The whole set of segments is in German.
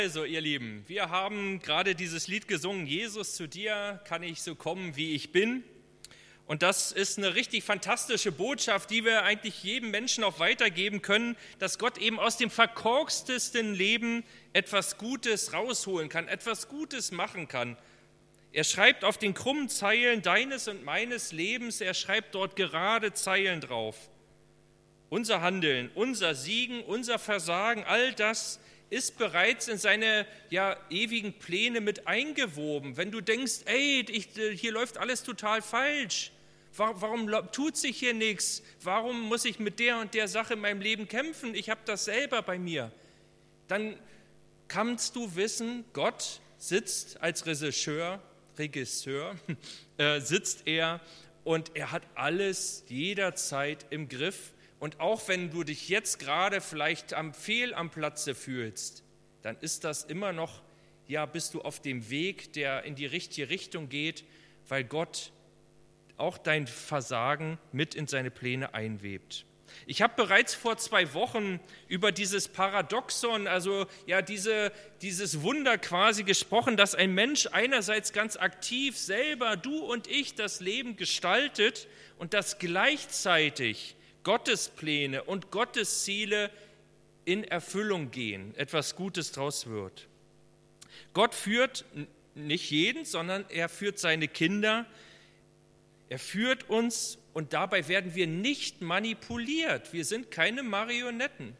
Also, ihr Lieben, wir haben gerade dieses Lied gesungen, Jesus, zu dir kann ich so kommen, wie ich bin. Und das ist eine richtig fantastische Botschaft, die wir eigentlich jedem Menschen auch weitergeben können, dass Gott eben aus dem verkorkstesten Leben etwas Gutes rausholen kann, etwas Gutes machen kann. Er schreibt auf den krummen Zeilen deines und meines Lebens, er schreibt dort gerade Zeilen drauf. Unser Handeln, unser Siegen, unser Versagen, all das ist bereits in seine ewigen Pläne mit eingewoben. Wenn du denkst, hier läuft alles total falsch, warum tut sich hier nichts, warum muss ich mit der und der Sache in meinem Leben kämpfen, ich habe das selber bei mir, dann kannst du wissen, Gott sitzt als Regisseur, sitzt er und er hat alles jederzeit im Griff. Und auch wenn du dich jetzt gerade vielleicht fehl am Platze fühlst, dann ist das immer noch, bist du auf dem Weg, der in die richtige Richtung geht, weil Gott auch dein Versagen mit in seine Pläne einwebt. Ich habe bereits vor 2 Wochen über dieses Paradoxon, also dieses Wunder quasi gesprochen, dass ein Mensch einerseits ganz aktiv selber, du und ich, das Leben gestaltet und dass gleichzeitig Gottes Pläne und Gottes Ziele in Erfüllung gehen, etwas Gutes draus wird. Gott führt nicht jeden, sondern er führt seine Kinder, er führt uns und dabei werden wir nicht manipuliert. Wir sind keine Marionetten.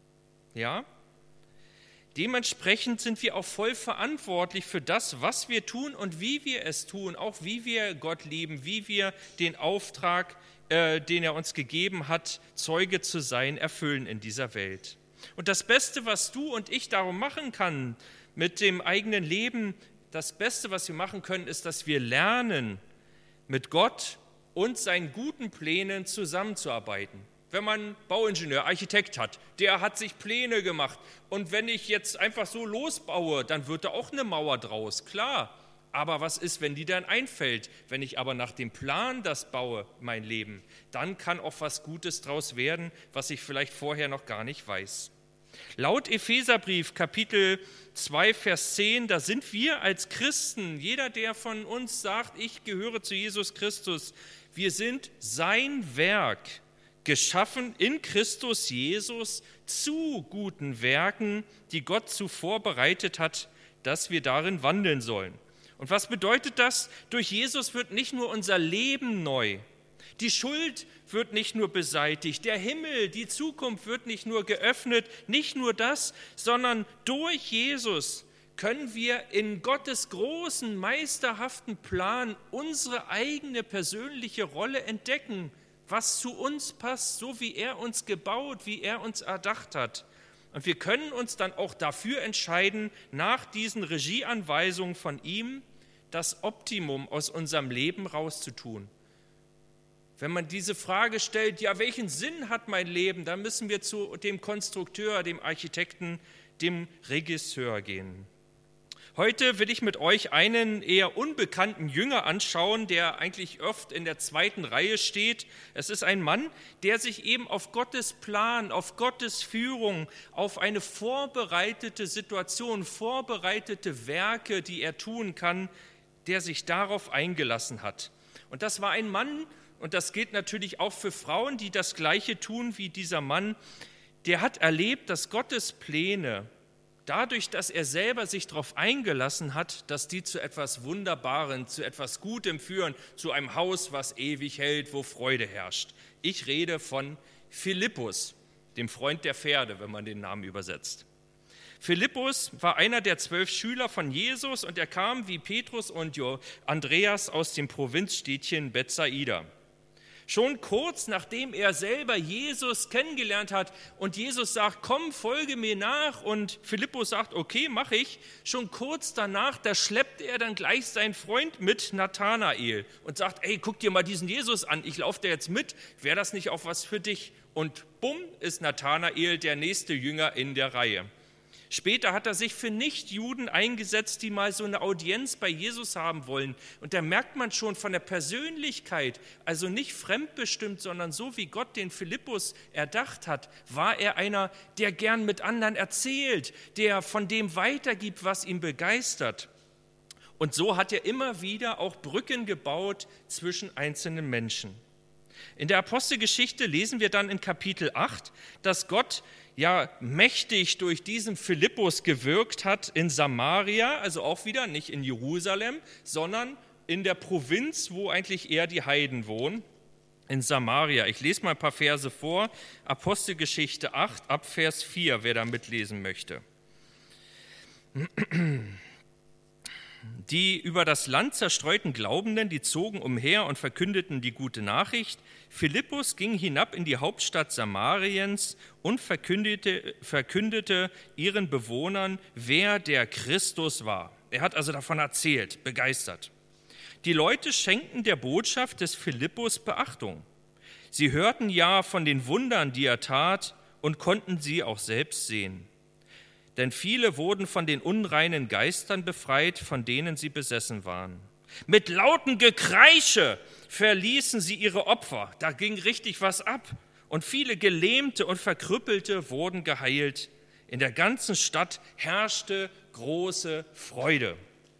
Ja? Dementsprechend sind wir auch voll verantwortlich für das, was wir tun und wie wir es tun, auch wie wir Gott lieben, wie wir den Auftrag, den er uns gegeben hat, Zeuge zu sein, erfüllen in dieser Welt. Und das Beste, was du und ich darum machen können mit dem eigenen Leben, das Beste, was wir machen können, ist, dass wir lernen, mit Gott und seinen guten Plänen zusammenzuarbeiten. Wenn man Bauingenieur, Architekt hat, der hat sich Pläne gemacht. Und wenn ich jetzt einfach so losbaue, dann wird da auch eine Mauer draus, klar. Aber was ist, wenn die dann einfällt? Wenn ich aber nach dem Plan das baue, mein Leben, dann kann auch was Gutes draus werden, was ich vielleicht vorher noch gar nicht weiß. Laut Epheserbrief, Kapitel 2, Vers 10, da sind wir als Christen, jeder, der von uns sagt, ich gehöre zu Jesus Christus, wir sind sein Werk, geschaffen in Christus Jesus zu guten Werken, die Gott zuvor bereitet hat, dass wir darin wandeln sollen. Und was bedeutet das? Durch Jesus wird nicht nur unser Leben neu, die Schuld wird nicht nur beseitigt, der Himmel, die Zukunft wird nicht nur geöffnet, nicht nur das, sondern durch Jesus können wir in Gottes großen, meisterhaften Plan unsere eigene persönliche Rolle entdecken, was zu uns passt, so wie er uns gebaut, wie er uns erdacht hat. Und wir können uns dann auch dafür entscheiden, nach diesen Regieanweisungen von ihm das Optimum aus unserem Leben rauszutun. Wenn man diese Frage stellt, welchen Sinn hat mein Leben, dann müssen wir zu dem Konstrukteur, dem Architekten, dem Regisseur gehen. Heute will ich mit euch einen eher unbekannten Jünger anschauen, der eigentlich oft in der 2. Reihe steht. Es ist ein Mann, der sich eben auf Gottes Plan, auf Gottes Führung, auf eine vorbereitete Situation, vorbereitete Werke, die er tun kann, der sich darauf eingelassen hat. Und das war ein Mann, und das gilt natürlich auch für Frauen, die das Gleiche tun wie dieser Mann, der hat erlebt, dass Gottes Pläne, dadurch, dass er selber sich darauf eingelassen hat, dass die zu etwas Wunderbarem, zu etwas Gutem führen, zu einem Haus, was ewig hält, wo Freude herrscht. Ich rede von Philippus, dem Freund der Pferde, wenn man den Namen übersetzt. Philippus war einer der 12 Schüler von Jesus und er kam wie Petrus und Andreas aus dem Provinzstädtchen Bethsaida. Schon kurz nachdem er selber Jesus kennengelernt hat und Jesus sagt, komm, folge mir nach und Philippus sagt, okay, mache ich. Schon kurz danach, da schleppt er dann gleich seinen Freund mit, Nathanael, und sagt, guck dir mal diesen Jesus an, ich laufe da jetzt mit, wäre das nicht auch was für dich? Und bumm, ist Nathanael der nächste Jünger in der Reihe. Später hat er sich für Nichtjuden eingesetzt, die mal so eine Audienz bei Jesus haben wollen. Und da merkt man schon von der Persönlichkeit, also nicht fremdbestimmt, sondern so wie Gott den Philippus erdacht hat, war er einer, der gern mit anderen erzählt, der von dem weitergibt, was ihn begeistert. Und so hat er immer wieder auch Brücken gebaut zwischen einzelnen Menschen. In der Apostelgeschichte lesen wir dann in Kapitel 8, dass Gott ja mächtig durch diesen Philippus gewirkt hat in Samaria, also auch wieder nicht in Jerusalem, sondern in der Provinz, wo eigentlich eher die Heiden wohnen, in Samaria. Ich lese mal ein paar Verse vor, Apostelgeschichte 8, ab Vers 4, wer da mitlesen möchte. Die über das Land zerstreuten Glaubenden, die zogen umher und verkündeten die gute Nachricht. Philippus ging hinab in die Hauptstadt Samariens und verkündete ihren Bewohnern, wer der Christus war. Er hat also davon erzählt, begeistert. Die Leute schenkten der Botschaft des Philippus Beachtung. Sie hörten ja von den Wundern, die er tat, und konnten sie auch selbst sehen. Denn viele wurden von den unreinen Geistern befreit, von denen sie besessen waren. Mit lautem Gekreische verließen sie ihre Opfer. Da ging richtig was ab. Und viele Gelähmte und Verkrüppelte wurden geheilt. In der ganzen Stadt herrschte große Freude.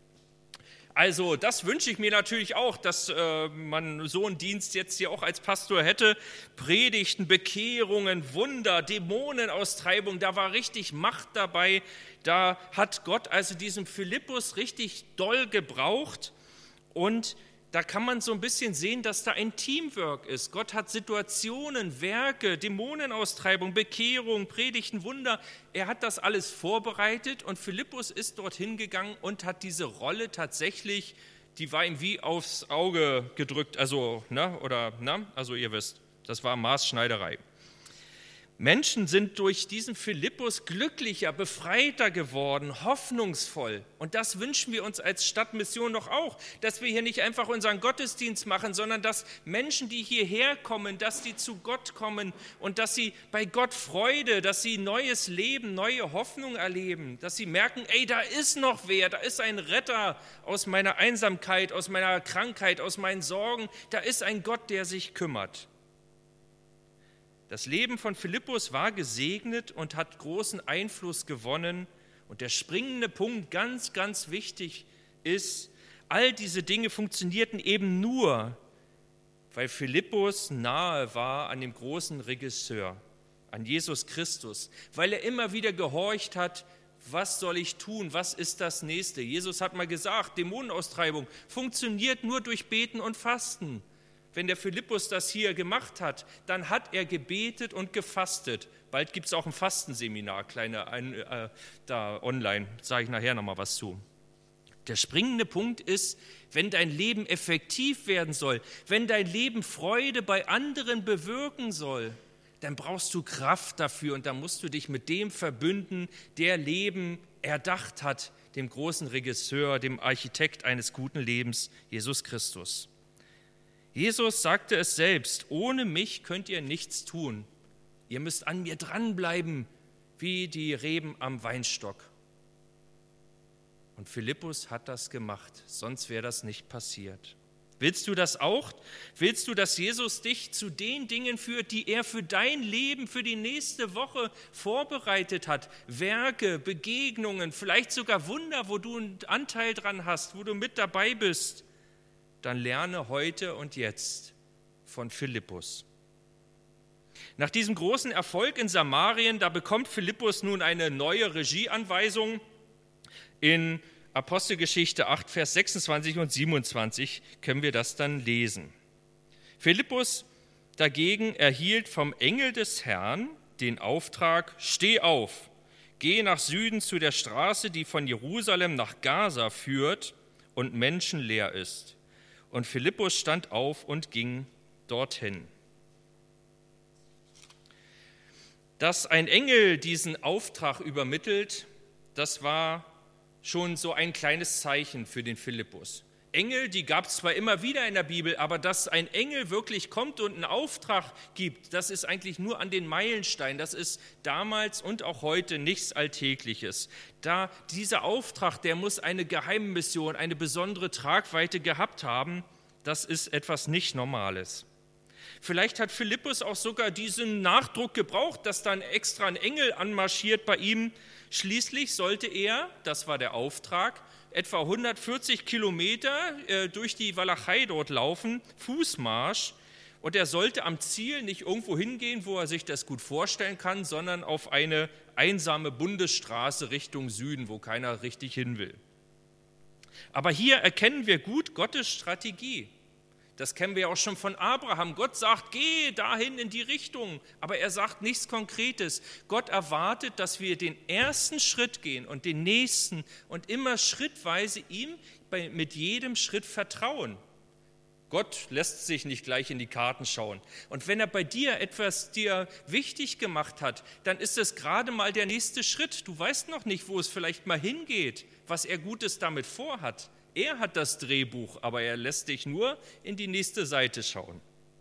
Also das wünsche ich mir natürlich auch, dass man so einen Dienst jetzt hier auch als Pastor hätte. Predigten, Bekehrungen, Wunder, Dämonenaustreibung, da war richtig Macht dabei. Da hat Gott also diesen Philippus richtig doll gebraucht. Und da kann man so ein bisschen sehen, dass da ein Teamwork ist. Gott hat Situationen, Werke, Dämonenaustreibung, Bekehrung, Predigten, Wunder. Er hat das alles vorbereitet und Philippus ist dorthin gegangen und hat diese Rolle tatsächlich, die war ihm wie aufs Auge gedrückt. Also ihr wisst, das war Maßschneiderei. Menschen sind durch diesen Philippus glücklicher, befreiter geworden, hoffnungsvoll. Und das wünschen wir uns als Stadtmission doch auch, dass wir hier nicht einfach unseren Gottesdienst machen, sondern dass Menschen, die hierher kommen, dass die zu Gott kommen und dass sie bei Gott Freude, dass sie neues Leben, neue Hoffnung erleben, dass sie merken, ey, da ist noch wer, da ist ein Retter aus meiner Einsamkeit, aus meiner Krankheit, aus meinen Sorgen, da ist ein Gott, der sich kümmert. Das Leben von Philippus war gesegnet und hat großen Einfluss gewonnen. Und der springende Punkt, ganz, ganz wichtig, ist, all diese Dinge funktionierten eben nur, weil Philippus nahe war an dem großen Regisseur, an Jesus Christus, weil er immer wieder gehorcht hat, was soll ich tun, was ist das Nächste? Jesus hat mal gesagt, Dämonenaustreibung funktioniert nur durch Beten und Fasten. Wenn der Philippus das hier gemacht hat, dann hat er gebetet und gefastet. Bald gibt es auch ein Fastenseminar, da online, sage ich nachher nochmal was zu. Der springende Punkt ist, wenn dein Leben effektiv werden soll, wenn dein Leben Freude bei anderen bewirken soll, dann brauchst du Kraft dafür und dann musst du dich mit dem verbünden, der Leben erdacht hat, dem großen Regisseur, dem Architekt eines guten Lebens, Jesus Christus. Jesus sagte es selbst, ohne mich könnt ihr nichts tun. Ihr müsst an mir dranbleiben, wie die Reben am Weinstock. Und Philippus hat das gemacht, sonst wäre das nicht passiert. Willst du das auch? Willst du, dass Jesus dich zu den Dingen führt, die er für dein Leben, für die nächste Woche vorbereitet hat? Werke, Begegnungen, vielleicht sogar Wunder, wo du einen Anteil dran hast, wo du mit dabei bist. Dann lerne heute und jetzt von Philippus. Nach diesem großen Erfolg in Samarien, da bekommt Philippus nun eine neue Regieanweisung. In Apostelgeschichte 8, Vers 26 und 27 können wir das dann lesen. Philippus dagegen erhielt vom Engel des Herrn den Auftrag, steh auf, geh nach Süden zu der Straße, die von Jerusalem nach Gaza führt und menschenleer ist. Und Philippus stand auf und ging dorthin. Dass ein Engel diesen Auftrag übermittelt, das war schon so ein kleines Zeichen für den Philippus. Engel, die gab es zwar immer wieder in der Bibel, aber dass ein Engel wirklich kommt und einen Auftrag gibt, das ist eigentlich nur an den Meilenstein. Das ist damals und auch heute nichts Alltägliches. Dieser Auftrag, der muss eine Geheimmission, eine besondere Tragweite gehabt haben. Das ist etwas nicht Normales. Vielleicht hat Philippus auch sogar diesen Nachdruck gebraucht, dass dann extra ein Engel anmarschiert bei ihm. Schließlich sollte er, das war der Auftrag, etwa 140 Kilometer durch die Walachei dort laufen, Fußmarsch. Und er sollte am Ziel nicht irgendwo hingehen, wo er sich das gut vorstellen kann, sondern auf eine einsame Bundesstraße Richtung Süden, wo keiner richtig hin will. Aber hier erkennen wir gut Gottes Strategie. Das kennen wir auch schon von Abraham. Gott sagt, geh dahin in die Richtung, aber er sagt nichts Konkretes. Gott erwartet, dass wir den ersten Schritt gehen und den nächsten und immer schrittweise ihm mit jedem Schritt vertrauen. Gott lässt sich nicht gleich in die Karten schauen. Und wenn er bei dir etwas dir wichtig gemacht hat, dann ist es gerade mal der nächste Schritt. Du weißt noch nicht, wo es vielleicht mal hingeht, was er Gutes damit vorhat. Er hat das Drehbuch, aber er lässt dich nur in die nächste Seite schauen.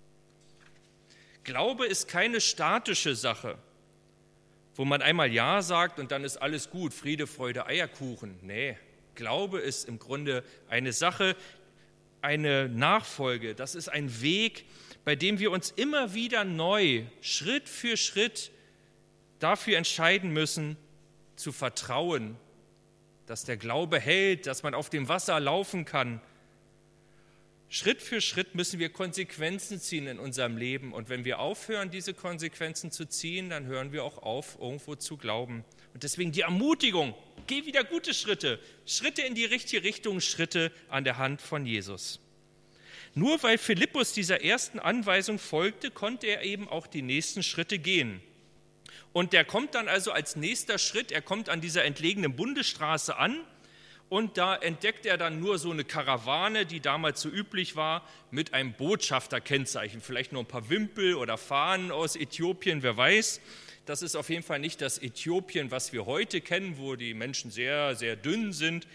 Glaube ist keine statische Sache, wo man einmal Ja sagt und dann ist alles gut, Friede, Freude, Eierkuchen. Nee, Glaube ist im Grunde eine Sache, eine Nachfolge. Das ist ein Weg, bei dem wir uns immer wieder neu, Schritt für Schritt dafür entscheiden müssen, zu vertrauen, dass der Glaube hält, dass man auf dem Wasser laufen kann. Schritt für Schritt müssen wir Konsequenzen ziehen in unserem Leben. Und wenn wir aufhören, diese Konsequenzen zu ziehen, dann hören wir auch auf, irgendwo zu glauben. Und deswegen die Ermutigung, geh wieder gute Schritte, Schritte in die richtige Richtung, Schritte an der Hand von Jesus. Nur weil Philippus dieser ersten Anweisung folgte, konnte er eben auch die nächsten Schritte gehen. Und der kommt dann also als nächster Schritt, er kommt an dieser entlegenen Bundesstraße an und da entdeckt er dann nur so eine Karawane, die damals so üblich war, mit einem Botschafterkennzeichen, vielleicht noch ein paar Wimpel oder Fahnen aus Äthiopien, wer weiß. Das ist auf jeden Fall nicht das Äthiopien, was wir heute kennen, wo die Menschen sehr, sehr dünn sind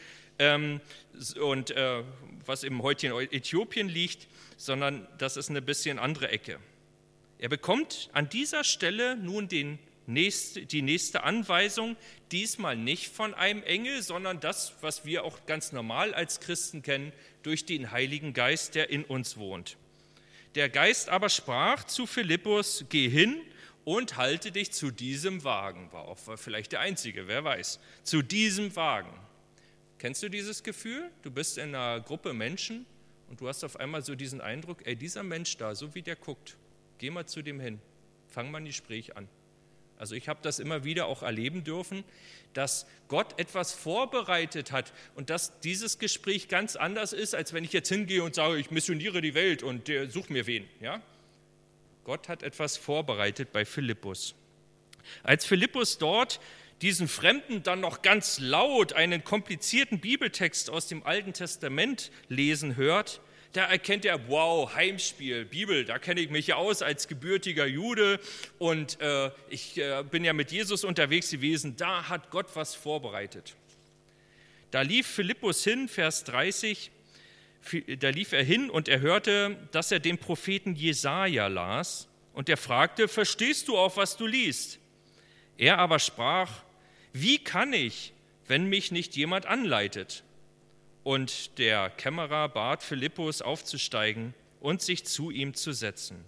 und was im heutigen Äthiopien liegt, sondern das ist eine bisschen andere Ecke. Er bekommt an dieser Stelle nun die nächste Anweisung, diesmal nicht von einem Engel, sondern das, was wir auch ganz normal als Christen kennen, durch den Heiligen Geist, der in uns wohnt. Der Geist aber sprach zu Philippus, geh hin und halte dich zu diesem Wagen. War auch vielleicht der einzige, wer weiß. Zu diesem Wagen. Kennst du dieses Gefühl? Du bist in einer Gruppe Menschen und du hast auf einmal so diesen Eindruck, dieser Mensch da, so wie der guckt, geh mal zu dem hin, fang mal ein Gespräch an. Also ich habe das immer wieder auch erleben dürfen, dass Gott etwas vorbereitet hat und dass dieses Gespräch ganz anders ist, als wenn ich jetzt hingehe und sage, ich missioniere die Welt und such mir wen. Ja? Gott hat etwas vorbereitet bei Philippus. Als Philippus dort diesen Fremden dann noch ganz laut einen komplizierten Bibeltext aus dem Alten Testament lesen hört, da erkennt er, wow, Heimspiel, Bibel, da kenne ich mich ja aus als gebürtiger Jude und ich bin ja mit Jesus unterwegs gewesen, da hat Gott was vorbereitet. Da lief Philippus hin, Vers 30, da lief er hin und er hörte, dass er den Propheten Jesaja las und er fragte, verstehst du auch, was du liest? Er aber sprach, wie kann ich, wenn mich nicht jemand anleitet? Und der Kämmerer bat Philippus aufzusteigen und sich zu ihm zu setzen.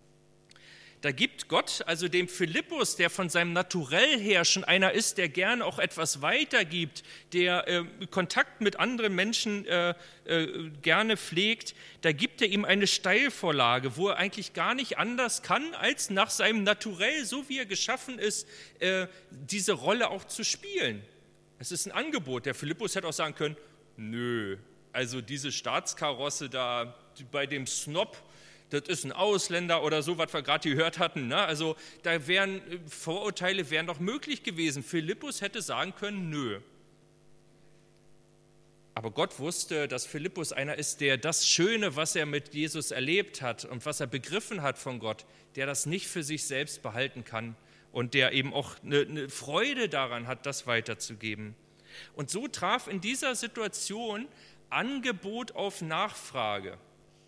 Da gibt Gott also dem Philippus, der von seinem Naturell her schon einer ist, der gerne auch etwas weitergibt, der Kontakt mit anderen Menschen gerne pflegt, da gibt er ihm eine Steilvorlage, wo er eigentlich gar nicht anders kann, als nach seinem Naturell, so wie er geschaffen ist, diese Rolle auch zu spielen. Es ist ein Angebot. Der Philippus hätte auch sagen können, nö, also diese Staatskarosse da bei dem Snob, das ist ein Ausländer oder so, was wir gerade gehört hatten. Ne? Also da wären Vorurteile doch möglich gewesen. Philippus hätte sagen können, nö. Aber Gott wusste, dass Philippus einer ist, der das Schöne, was er mit Jesus erlebt hat und was er begriffen hat von Gott, der das nicht für sich selbst behalten kann und der eben auch eine Freude daran hat, das weiterzugeben. Und so traf in dieser Situation Angebot auf Nachfrage.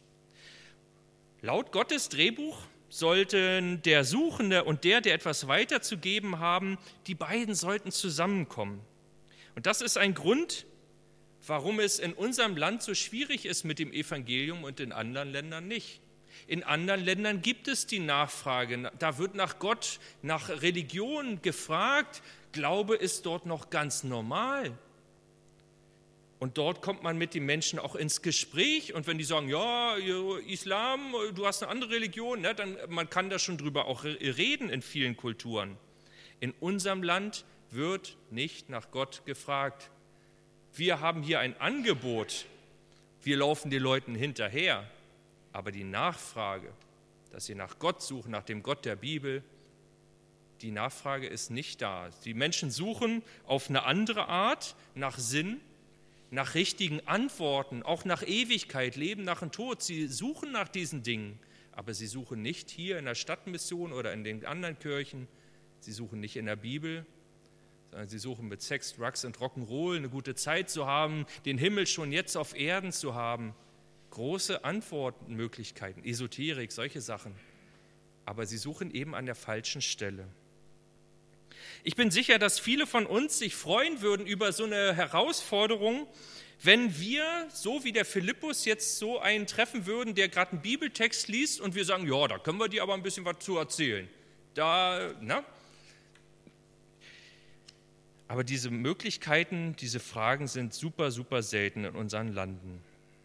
Laut Gottes Drehbuch sollten der Suchende und der etwas weiterzugeben haben, die beiden sollten zusammenkommen. Und das ist ein Grund, warum es in unserem Land so schwierig ist mit dem Evangelium und in anderen Ländern nicht. In anderen Ländern gibt es die Nachfrage, da wird nach Gott, nach Religion gefragt, Glaube ist dort noch ganz normal. Und dort kommt man mit den Menschen auch ins Gespräch. Und wenn die sagen, ja, Islam, du hast eine andere Religion, ne, dann man kann da schon drüber auch reden in vielen Kulturen. In unserem Land wird nicht nach Gott gefragt. Wir haben hier ein Angebot. Wir laufen den Leuten hinterher. Aber die Nachfrage, dass sie nach Gott suchen, nach dem Gott der Bibel, die Nachfrage ist nicht da. Die Menschen suchen auf eine andere Art nach Sinn, nach richtigen Antworten, auch nach Ewigkeit, Leben nach dem Tod. Sie suchen nach diesen Dingen, aber sie suchen nicht hier in der Stadtmission oder in den anderen Kirchen. Sie suchen nicht in der Bibel, sondern sie suchen mit Sex, Drugs und Rock'n'Roll eine gute Zeit zu haben, den Himmel schon jetzt auf Erden zu haben. Große Antwortmöglichkeiten, Esoterik, solche Sachen. Aber sie suchen eben an der falschen Stelle. Ich bin sicher, dass viele von uns sich freuen würden über so eine Herausforderung, wenn wir, so wie der Philippus, jetzt so einen treffen würden, der gerade einen Bibeltext liest und wir sagen, ja, da können wir dir aber ein bisschen was zu erzählen. Aber diese Möglichkeiten, diese Fragen sind super, super selten in unseren Landen.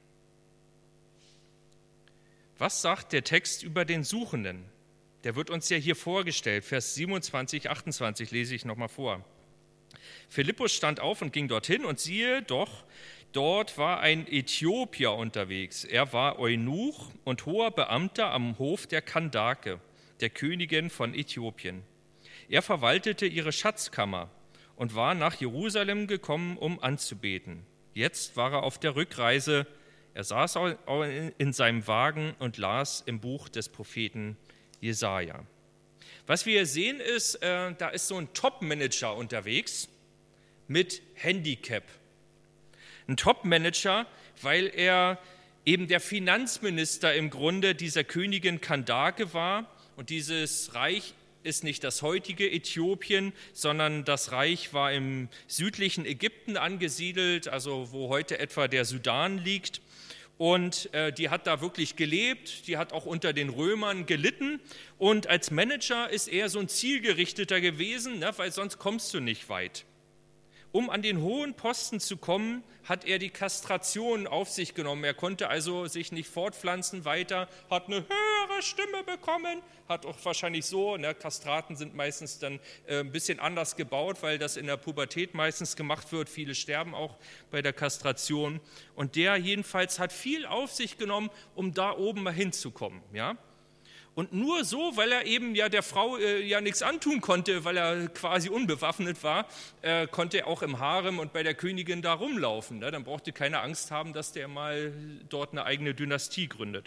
Was sagt der Text über den Suchenden? Der wird uns ja hier vorgestellt, Vers 27, 28 lese ich nochmal vor. Philippus stand auf und ging dorthin und siehe doch, dort war ein Äthiopier unterwegs. Er war Eunuch und hoher Beamter am Hof der Kandake, der Königin von Äthiopien. Er verwaltete ihre Schatzkammer und war nach Jerusalem gekommen, um anzubeten. Jetzt war er auf der Rückreise. Er saß in seinem Wagen und las im Buch des Propheten Jesaja. Was wir hier sehen ist, da ist so ein Top-Manager unterwegs mit Handicap. Ein Top-Manager, weil er eben der Finanzminister im Grunde dieser Königin Kandake war. Und dieses Reich ist nicht das heutige Äthiopien, sondern das Reich war im südlichen Ägypten angesiedelt, also wo heute etwa der Sudan liegt. Und die hat da wirklich gelebt, die hat auch unter den Römern gelitten. Und als Manager ist er so ein Zielgerichteter gewesen, ne, weil sonst kommst du nicht weit. Um an den hohen Posten zu kommen, hat er die Kastration auf sich genommen. Er konnte also sich nicht fortpflanzen weiter, hat eine höhere Stimme bekommen, hat auch wahrscheinlich so, ne, Kastraten sind meistens dann ein bisschen anders gebaut, weil das in der Pubertät meistens gemacht wird. Viele sterben auch bei der Kastration. Und der jedenfalls hat viel auf sich genommen, um da oben mal hinzukommen, ja. Und nur so, weil er eben ja der Frau ja nichts antun konnte, weil er quasi unbewaffnet war, konnte er auch im Harem und bei der Königin da rumlaufen. Ne? Dann brauchte keiner Angst haben, dass der mal dort eine eigene Dynastie gründet.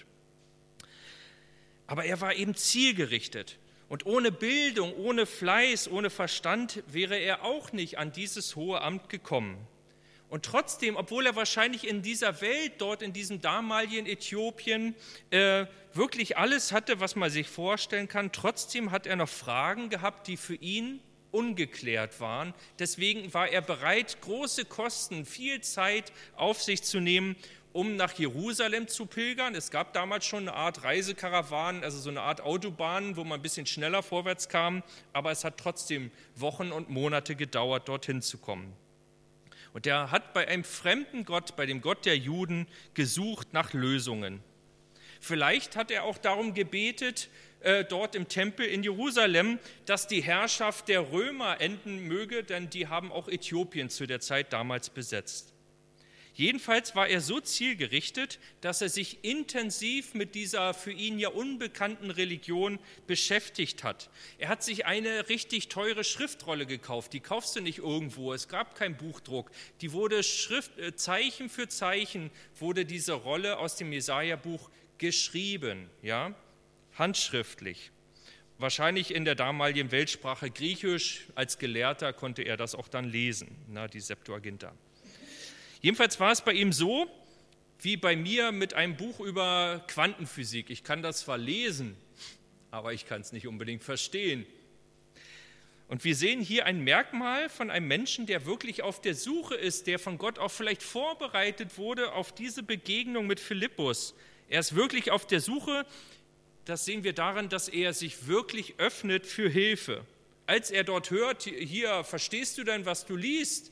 Aber er war eben zielgerichtet. Und ohne Bildung, ohne Fleiß, ohne Verstand wäre er auch nicht an dieses hohe Amt gekommen. Und trotzdem, obwohl er wahrscheinlich in dieser Welt, dort in diesem damaligen Äthiopien, wirklich alles hatte, was man sich vorstellen kann, trotzdem hat er noch Fragen gehabt, die für ihn ungeklärt waren. Deswegen war er bereit, große Kosten, viel Zeit auf sich zu nehmen, um nach Jerusalem zu pilgern. Es gab damals schon eine Art Reisekarawanen, also so eine Art Autobahnen, wo man ein bisschen schneller vorwärts kam, aber es hat trotzdem Wochen und Monate gedauert, dorthin zu kommen. Und er hat bei einem fremden Gott, bei dem Gott der Juden, gesucht nach Lösungen. Vielleicht hat er auch darum gebetet, dort im Tempel in Jerusalem, dass die Herrschaft der Römer enden möge, denn die haben auch Äthiopien zu der Zeit damals besetzt. Jedenfalls war er so zielgerichtet, dass er sich intensiv mit dieser für ihn ja unbekannten Religion beschäftigt hat. Er hat sich eine richtig teure Schriftrolle gekauft, die kaufst du nicht irgendwo, es gab keinen Buchdruck. Die wurde Zeichen für Zeichen wurde diese Rolle aus dem Jesaja-Buch geschrieben, ja, handschriftlich. Wahrscheinlich in der damaligen Weltsprache Griechisch, als Gelehrter konnte er das auch dann lesen, die Septuaginta. Jedenfalls war es bei ihm so, wie bei mir mit einem Buch über Quantenphysik. Ich kann das zwar lesen, aber ich kann es nicht unbedingt verstehen. Und wir sehen hier ein Merkmal von einem Menschen, der wirklich auf der Suche ist, der von Gott auch vielleicht vorbereitet wurde auf diese Begegnung mit Philippus. Er ist wirklich auf der Suche, das sehen wir daran, dass er sich wirklich öffnet für Hilfe. Als er dort hört, hier, verstehst du denn, was du liest?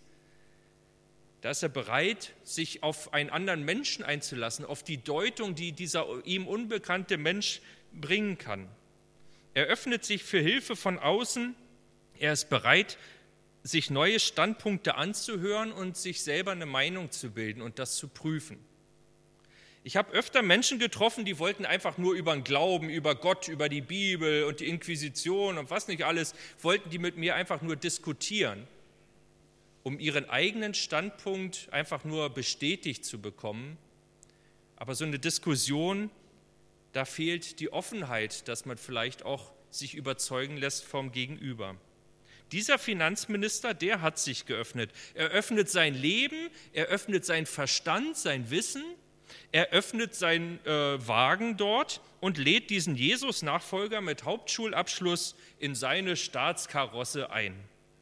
Da ist er bereit, sich auf einen anderen Menschen einzulassen, auf die Deutung, die dieser ihm unbekannte Mensch bringen kann. Er öffnet sich für Hilfe von außen. Er ist bereit, sich neue Standpunkte anzuhören und sich selber eine Meinung zu bilden und das zu prüfen. Ich habe öfter Menschen getroffen, die wollten einfach nur über den Glauben, über Gott, über die Bibel und die Inquisition und was nicht alles, wollten die mit mir einfach nur diskutieren, um ihren eigenen Standpunkt einfach nur bestätigt zu bekommen. Aber so eine Diskussion, da fehlt die Offenheit, dass man vielleicht auch sich überzeugen lässt vom Gegenüber. Dieser Finanzminister, der hat sich geöffnet. Er öffnet sein Leben, er öffnet seinen Verstand, sein Wissen, er öffnet seinen Wagen dort und lädt diesen Jesus-Nachfolger mit Hauptschulabschluss in seine Staatskarosse ein.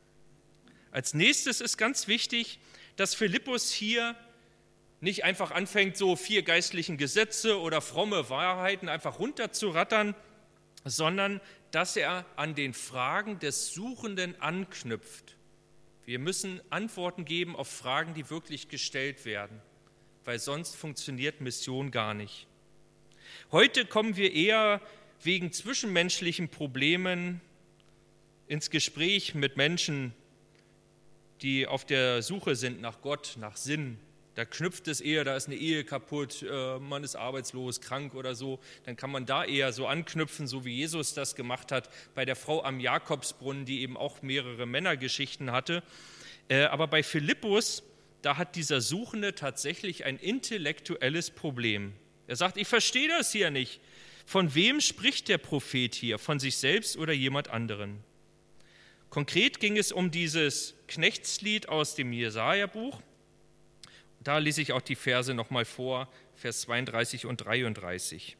Als nächstes ist ganz wichtig, dass Philippus hier nicht einfach anfängt, so 4 geistlichen Gesetze oder fromme Wahrheiten einfach runterzurattern, sondern dass er an den Fragen des Suchenden anknüpft. Wir müssen Antworten geben auf Fragen, die wirklich gestellt werden, weil sonst funktioniert Mission gar nicht. Heute kommen wir eher wegen zwischenmenschlichen Problemen ins Gespräch mit Menschen, die auf der Suche sind nach Gott, nach Sinn. Da knüpft es eher, da ist eine Ehe kaputt, man ist arbeitslos, krank oder so. Dann kann man da eher so anknüpfen, so wie Jesus das gemacht hat bei der Frau am Jakobsbrunnen, die eben auch mehrere Männergeschichten hatte. Aber bei Philippus, da hat dieser Suchende tatsächlich ein intellektuelles Problem. Er sagt, ich verstehe das hier nicht. Von wem spricht der Prophet hier? Von sich selbst oder jemand anderen? Konkret ging es um dieses Knechtslied aus dem Jesaja-Buch. Da lese ich auch die Verse nochmal vor, Vers 32 und 33.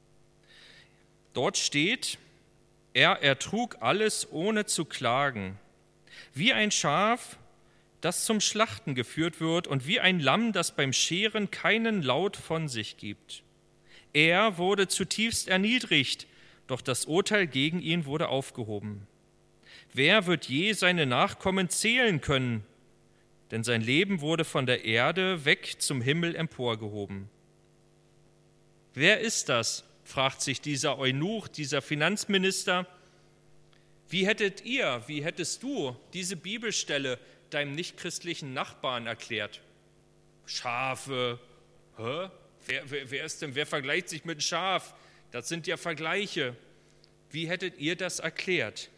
Dort steht, er ertrug alles ohne zu klagen, wie ein Schaf, das zum Schlachten geführt wird und wie ein Lamm, das beim Scheren keinen Laut von sich gibt. Er wurde zutiefst erniedrigt, doch das Urteil gegen ihn wurde aufgehoben. Wer wird je seine Nachkommen zählen können? Denn sein Leben wurde von der Erde weg zum Himmel emporgehoben. Wer ist das? Fragt sich dieser Eunuch, dieser Finanzminister. Wie hättest du diese Bibelstelle deinem nichtchristlichen Nachbarn erklärt? Schafe, wer vergleicht sich mit einem Schaf? Das sind ja Vergleiche. Wie hättet ihr das erklärt?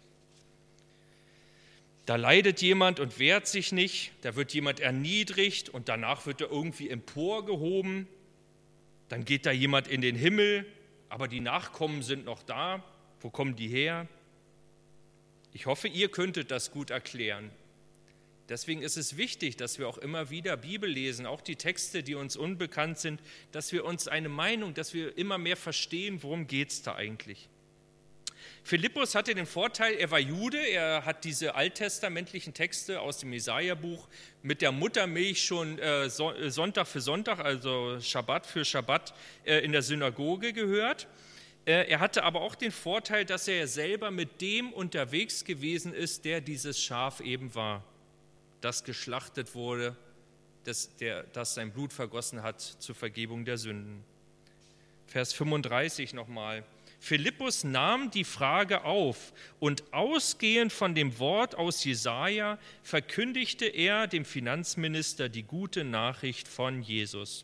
Da leidet jemand und wehrt sich nicht, da wird jemand erniedrigt und danach wird er irgendwie emporgehoben. Dann geht da jemand in den Himmel, aber die Nachkommen sind noch da. Wo kommen die her? Ich hoffe, ihr könntet das gut erklären. Deswegen ist es wichtig, dass wir auch immer wieder Bibel lesen, auch die Texte, die uns unbekannt sind, dass wir uns eine Meinung, dass wir immer mehr verstehen, worum geht es da eigentlich. Philippus hatte den Vorteil, er war Jude, er hat diese alttestamentlichen Texte aus dem Jesaja-Buch mit der Muttermilch schon Sonntag für Sonntag, also Schabbat für Schabbat in der Synagoge gehört. Er hatte aber auch den Vorteil, dass er selber mit dem unterwegs gewesen ist, der dieses Schaf eben war, das geschlachtet wurde, das sein Blut vergossen hat zur Vergebung der Sünden. Vers 35 nochmal. Philippus nahm die Frage auf und ausgehend von dem Wort aus Jesaja verkündigte er dem Finanzminister die gute Nachricht von Jesus.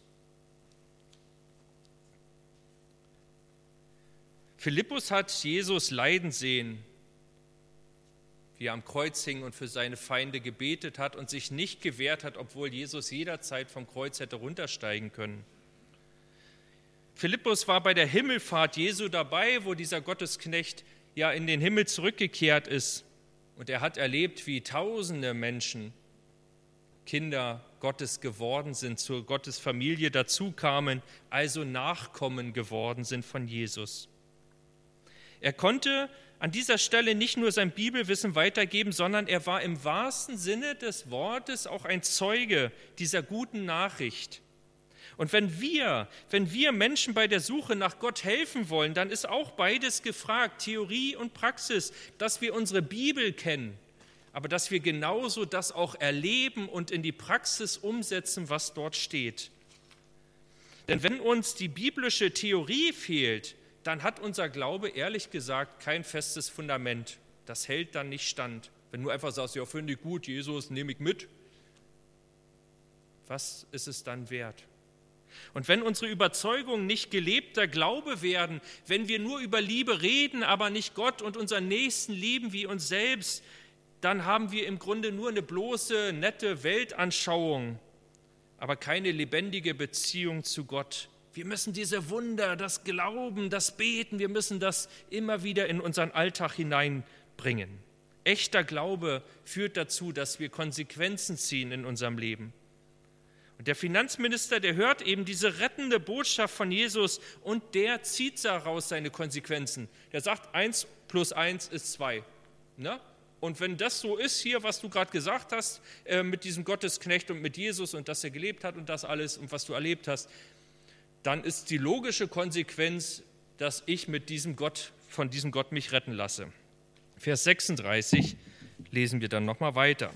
Philippus hat Jesus leiden sehen, wie er am Kreuz hing und für seine Feinde gebetet hat und sich nicht gewehrt hat, obwohl Jesus jederzeit vom Kreuz hätte runtersteigen können. Philippus war bei der Himmelfahrt Jesu dabei, wo dieser Gottesknecht ja in den Himmel zurückgekehrt ist. Und er hat erlebt, wie tausende Menschen Kinder Gottes geworden sind, zur Gottes Familie dazukamen, also Nachkommen geworden sind von Jesus. Er konnte an dieser Stelle nicht nur sein Bibelwissen weitergeben, sondern er war im wahrsten Sinne des Wortes auch ein Zeuge dieser guten Nachricht. Und wenn wir Menschen bei der Suche nach Gott helfen wollen, dann ist auch beides gefragt, Theorie und Praxis, dass wir unsere Bibel kennen, aber dass wir genauso das auch erleben und in die Praxis umsetzen, was dort steht. Denn wenn uns die biblische Theorie fehlt, dann hat unser Glaube ehrlich gesagt kein festes Fundament. Das hält dann nicht stand. Wenn du einfach sagst, ja, finde ich gut, Jesus, nehme ich mit, was ist es dann wert? Und wenn unsere Überzeugungen nicht gelebter Glaube werden, wenn wir nur über Liebe reden, aber nicht Gott und unseren Nächsten lieben wie uns selbst, dann haben wir im Grunde nur eine bloße, nette Weltanschauung, aber keine lebendige Beziehung zu Gott. Wir müssen diese Wunder, das Glauben, das Beten, wir müssen das immer wieder in unseren Alltag hineinbringen. Echter Glaube führt dazu, dass wir Konsequenzen ziehen in unserem Leben. Und der Finanzminister, der hört eben diese rettende Botschaft von Jesus und der zieht daraus seine Konsequenzen. Der sagt, 1 + 1 ist 2. Ne? Und wenn das so ist hier, was du gerade gesagt hast, mit diesem Gottesknecht und mit Jesus und dass er gelebt hat und das alles und was du erlebt hast, dann ist die logische Konsequenz, dass ich von diesem Gott mich retten lasse. Vers 36 lesen wir dann nochmal weiter.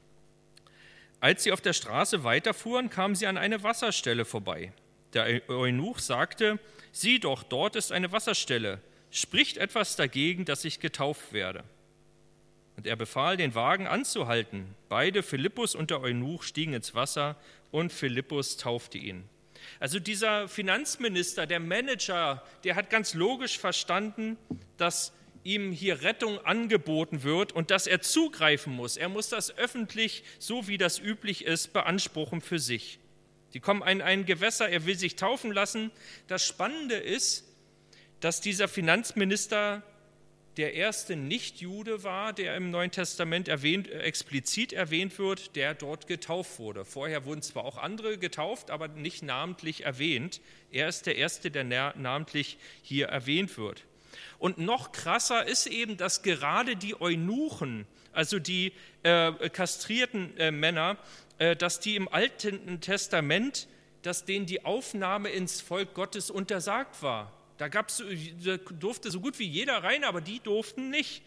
Als sie auf der Straße weiterfuhren, kamen sie an eine Wasserstelle vorbei. Der Eunuch sagte, sieh doch, dort ist eine Wasserstelle. Spricht etwas dagegen, dass ich getauft werde? Und er befahl, den Wagen anzuhalten. Beide, Philippus und der Eunuch, stiegen ins Wasser und Philippus taufte ihn. Also dieser Finanzminister, der Manager, der hat ganz logisch verstanden, dass ihm hier Rettung angeboten wird und dass er zugreifen muss. Er muss das öffentlich, so wie das üblich ist, beanspruchen für sich. Die kommen in ein Gewässer, er will sich taufen lassen. Das Spannende ist, dass dieser Finanzminister der erste Nicht-Jude war, der im Neuen Testament explizit erwähnt wird, der dort getauft wurde. Vorher wurden zwar auch andere getauft, aber nicht namentlich erwähnt. Er ist der Erste, der namentlich hier erwähnt wird. Und noch krasser ist eben, dass gerade die Eunuchen, also die kastrierten Männer, dass die im Alten Testament, dass denen die Aufnahme ins Volk Gottes untersagt war. Da durfte so gut wie jeder rein, aber die durften nicht.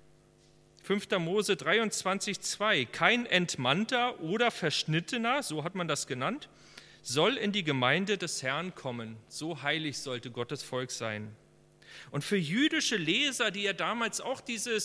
5. Mose 23,2: Kein Entmannter oder Verschnittener, so hat man das genannt, soll in die Gemeinde des Herrn kommen. So heilig sollte Gottes Volk sein. Und für jüdische Leser, die ja damals auch diese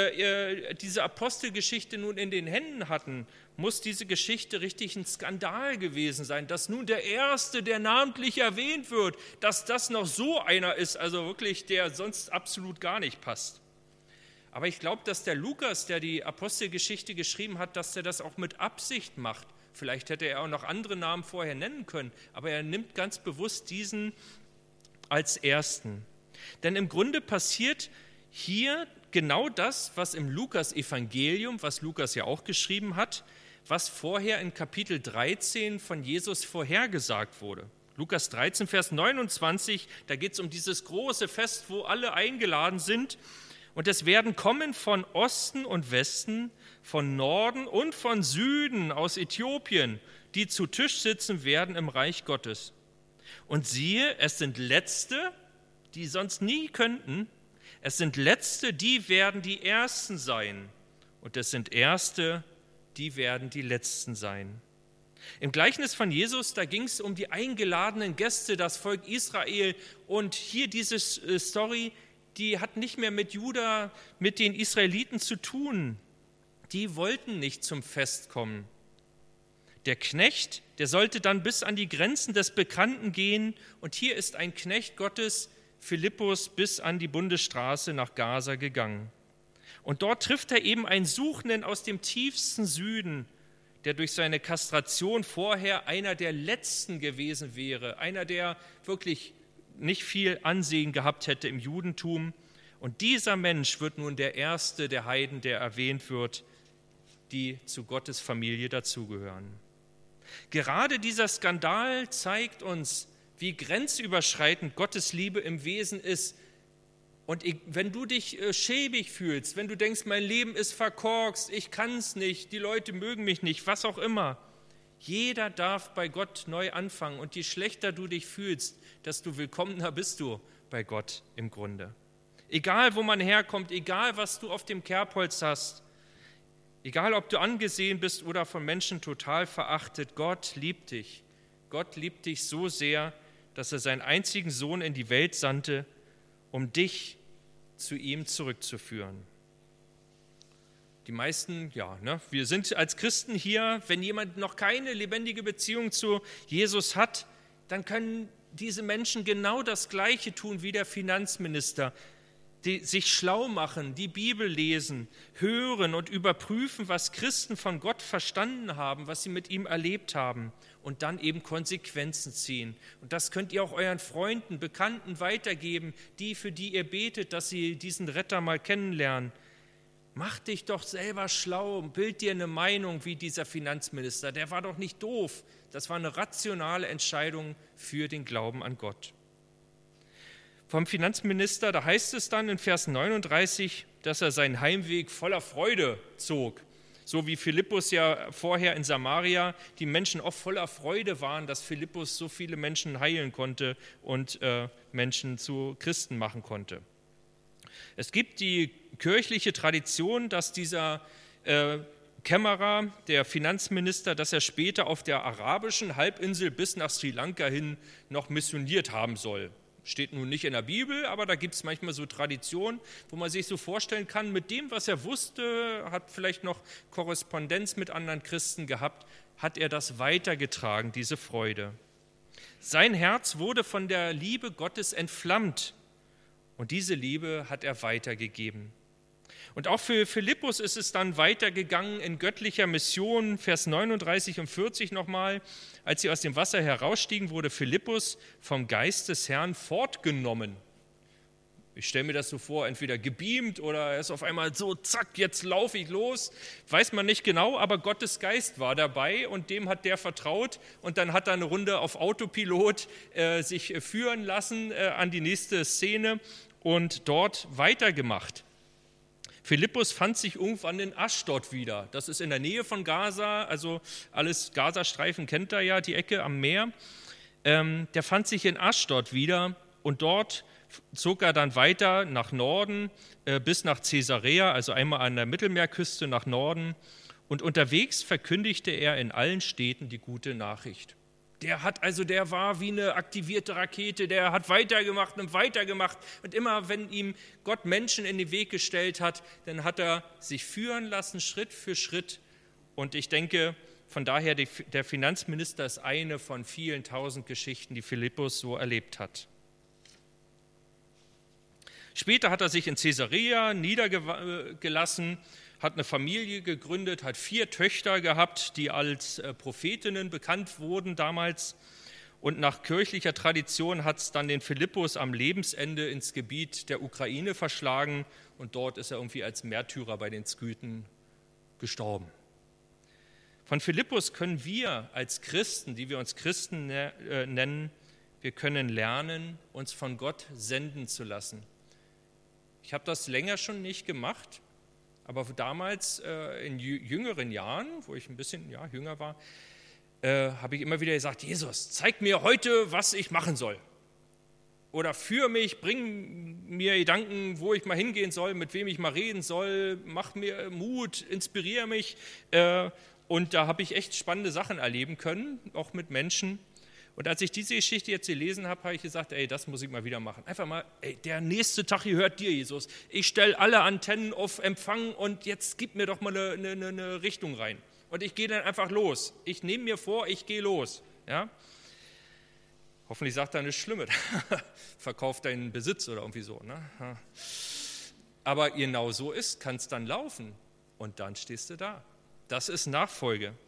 Apostelgeschichte nun in den Händen hatten, muss diese Geschichte richtig ein Skandal gewesen sein, dass nun der Erste, der namentlich erwähnt wird, dass das noch so einer ist, also wirklich, der sonst absolut gar nicht passt. Aber ich glaube, dass der Lukas, der die Apostelgeschichte geschrieben hat, dass er das auch mit Absicht macht. Vielleicht hätte er auch noch andere Namen vorher nennen können, aber er nimmt ganz bewusst diesen als Ersten. Denn im Grunde passiert hier genau das, was im Lukas-Evangelium, was Lukas ja auch geschrieben hat, was vorher in Kapitel 13 von Jesus vorhergesagt wurde. Lukas 13, Vers 29, da geht es um dieses große Fest, wo alle eingeladen sind. Und es werden kommen von Osten und Westen, von Norden und von Süden aus Äthiopien, die zu Tisch sitzen werden im Reich Gottes. Und siehe, es sind Letzte, die sonst nie könnten, es sind Letzte, die werden die Ersten sein. Und es sind Erste, die werden die Letzten sein. Im Gleichnis von Jesus, da ging es um die eingeladenen Gäste, das Volk Israel. Und hier diese Story, die hat nicht mehr mit Juda, mit den Israeliten zu tun. Die wollten nicht zum Fest kommen. Der Knecht, der sollte dann bis an die Grenzen des Bekannten gehen. Und hier ist ein Knecht Gottes, Philippus, bis an die Bundesstraße nach Gaza gegangen. Und dort trifft er eben einen Suchenden aus dem tiefsten Süden, der durch seine Kastration vorher einer der Letzten gewesen wäre, einer, der wirklich nicht viel Ansehen gehabt hätte im Judentum. Und dieser Mensch wird nun der Erste der Heiden, der erwähnt wird, die zu Gottes Familie dazugehören. Gerade dieser Skandal zeigt uns, wie grenzüberschreitend Gottes Liebe im Wesen ist. Und wenn du dich schäbig fühlst, wenn du denkst, mein Leben ist verkorkst, ich kann es nicht, die Leute mögen mich nicht, was auch immer. Jeder darf bei Gott neu anfangen. Und je schlechter du dich fühlst, desto willkommener bist du bei Gott im Grunde. Egal, wo man herkommt, egal, was du auf dem Kerbholz hast, egal, ob du angesehen bist oder von Menschen total verachtet, Gott liebt dich. Gott liebt dich so sehr, dass er seinen einzigen Sohn in die Welt sandte, um dich zu ihm zurückzuführen. Die meisten, wir sind als Christen hier, wenn jemand noch keine lebendige Beziehung zu Jesus hat, dann können diese Menschen genau das Gleiche tun wie der Finanzminister, die sich schlau machen, die Bibel lesen, hören und überprüfen, was Christen von Gott verstanden haben, was sie mit ihm erlebt haben und dann eben Konsequenzen ziehen. Und das könnt ihr auch euren Freunden, Bekannten weitergeben, für die ihr betet, dass sie diesen Retter mal kennenlernen. Mach dich doch selber schlau, bild dir eine Meinung wie dieser Finanzminister. Der war doch nicht doof. Das war eine rationale Entscheidung für den Glauben an Gott. Vom Finanzminister, da heißt es dann in Vers 39, dass er seinen Heimweg voller Freude zog. So wie Philippus ja vorher in Samaria die Menschen auch voller Freude waren, dass Philippus so viele Menschen heilen konnte und Menschen zu Christen machen konnte. Es gibt die kirchliche Tradition, dass dieser Kämmerer, der Finanzminister, dass er später auf der arabischen Halbinsel bis nach Sri Lanka hin noch missioniert haben soll. Steht nun nicht in der Bibel, aber da gibt es manchmal so Traditionen, wo man sich so vorstellen kann, mit dem, was er wusste, hat vielleicht noch Korrespondenz mit anderen Christen gehabt, hat er das weitergetragen, diese Freude. Sein Herz wurde von der Liebe Gottes entflammt und diese Liebe hat er weitergegeben. Und auch für Philippus ist es dann weitergegangen in göttlicher Mission, Vers 39 und 40 nochmal. Als sie aus dem Wasser herausstiegen, wurde Philippus vom Geist des Herrn fortgenommen. Ich stelle mir das so vor, entweder gebeamt oder er ist auf einmal so, zack, jetzt laufe ich los. Weiß man nicht genau, aber Gottes Geist war dabei und dem hat der vertraut. Und dann hat er eine Runde auf Autopilot sich führen lassen an die nächste Szene und dort weitergemacht. Philippus fand sich irgendwann in Aschdod wieder. Das ist in der Nähe von Gaza, also alles Gazastreifen kennt er ja, die Ecke am Meer. Der fand sich in Aschdod wieder und dort zog er dann weiter nach Norden bis nach Caesarea, also einmal an der Mittelmeerküste nach Norden. Und unterwegs verkündigte er in allen Städten die gute Nachricht. Der war wie eine aktivierte Rakete, der hat weitergemacht und immer wenn ihm Gott Menschen in den Weg gestellt hat, dann hat er sich führen lassen, Schritt für Schritt. Und ich denke, von daher, der Finanzminister ist eine von vielen tausend Geschichten, die Philippus so erlebt hat. Später hat er sich in Caesarea niedergelassen, hat eine Familie gegründet, hat 4 Töchter gehabt, die als Prophetinnen bekannt wurden damals. Und nach kirchlicher Tradition hat es dann den Philippus am Lebensende ins Gebiet der Ukraine verschlagen und dort ist er irgendwie als Märtyrer bei den Skythen gestorben. Von Philippus können wir als Christen, die wir uns Christen nennen, wir können lernen, uns von Gott senden zu lassen. Ich habe das länger schon nicht gemacht. Aber damals in jüngeren Jahren, wo ich ein bisschen jünger war, habe ich immer wieder gesagt, Jesus, zeig mir heute, was ich machen soll. Oder für mich, bring mir Gedanken, wo ich mal hingehen soll, mit wem ich mal reden soll, mach mir Mut, inspiriere mich. Und da habe ich echt spannende Sachen erleben können, auch mit Menschen. Und als ich diese Geschichte jetzt gelesen habe, habe ich gesagt, das muss ich mal wieder machen. Einfach mal, der nächste Tag gehört dir, Jesus. Ich stelle alle Antennen auf Empfang und jetzt gib mir doch mal eine Richtung rein. Und ich gehe dann einfach los. Ich nehme mir vor, ich gehe los. Ja? Hoffentlich sagt er nichts Schlimmes. Verkauf deinen Besitz oder irgendwie so. Ne? Aber genau so kann es dann laufen. Und dann stehst du da. Das ist Nachfolge.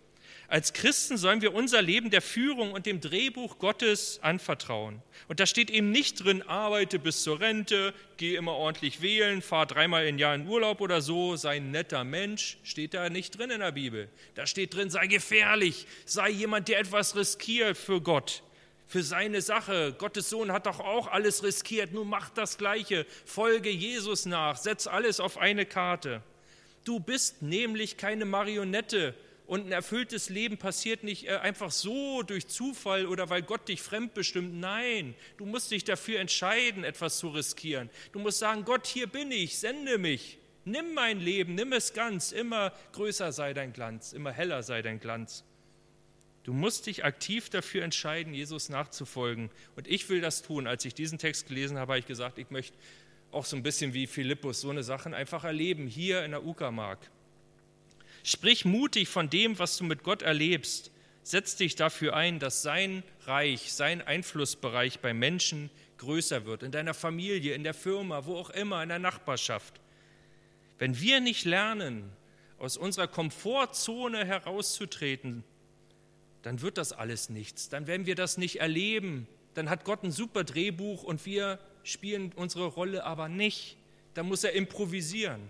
Als Christen sollen wir unser Leben der Führung und dem Drehbuch Gottes anvertrauen. Und da steht eben nicht drin, arbeite bis zur Rente, geh immer ordentlich wählen, fahr 3-mal im Jahr in Urlaub oder so, sei ein netter Mensch. Steht da nicht drin in der Bibel. Da steht drin, sei gefährlich, sei jemand, der etwas riskiert für Gott, für seine Sache. Gottes Sohn hat doch auch alles riskiert, nun mach das Gleiche, folge Jesus nach, setz alles auf eine Karte. Du bist nämlich keine Marionette. Und ein erfülltes Leben passiert nicht einfach so durch Zufall oder weil Gott dich fremdbestimmt. Nein, du musst dich dafür entscheiden, etwas zu riskieren. Du musst sagen, Gott, hier bin ich, sende mich. Nimm mein Leben, nimm es ganz. Immer größer sei dein Glanz, immer heller sei dein Glanz. Du musst dich aktiv dafür entscheiden, Jesus nachzufolgen. Und ich will das tun. Als ich diesen Text gelesen habe, habe ich gesagt, ich möchte auch so ein bisschen wie Philippus so eine Sachen einfach erleben, hier in der Uckermark. Sprich mutig von dem, was du mit Gott erlebst. Setz dich dafür ein, dass sein Reich, sein Einflussbereich bei Menschen größer wird, in deiner Familie, in der Firma, wo auch immer, in der Nachbarschaft. Wenn wir nicht lernen, aus unserer Komfortzone herauszutreten, dann wird das alles nichts. Dann werden wir das nicht erleben. Dann hat Gott ein super Drehbuch und wir spielen unsere Rolle aber nicht. Da muss er improvisieren.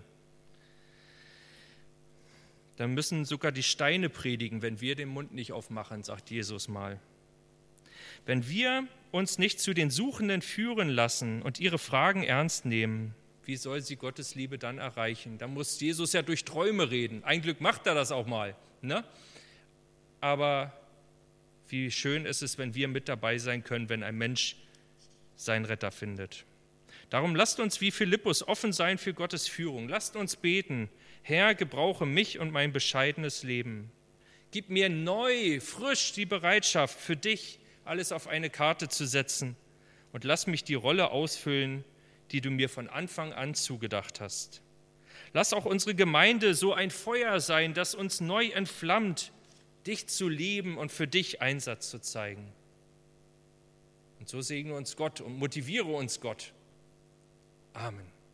Dann müssen sogar die Steine predigen, wenn wir den Mund nicht aufmachen, sagt Jesus mal. Wenn wir uns nicht zu den Suchenden führen lassen und ihre Fragen ernst nehmen, wie soll sie Gottes Liebe dann erreichen? Da muss Jesus ja durch Träume reden. Ein Glück macht er das auch mal, ne? Aber wie schön ist es, wenn wir mit dabei sein können, wenn ein Mensch seinen Retter findet. Darum lasst uns wie Philippus offen sein für Gottes Führung. Lasst uns beten. Herr, gebrauche mich und mein bescheidenes Leben. Gib mir neu, frisch die Bereitschaft für dich, alles auf eine Karte zu setzen und lass mich die Rolle ausfüllen, die du mir von Anfang an zugedacht hast. Lass auch unsere Gemeinde so ein Feuer sein, das uns neu entflammt, dich zu lieben und für dich Einsatz zu zeigen. Und so segne uns Gott und motiviere uns Gott. Amen.